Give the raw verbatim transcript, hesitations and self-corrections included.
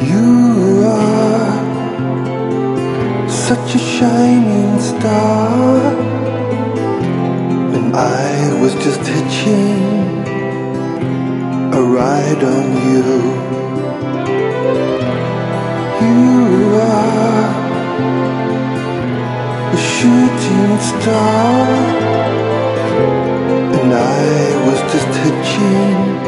You are such a shining star, and I was just hitching a ride on you. You are a shooting star, and I was just hitching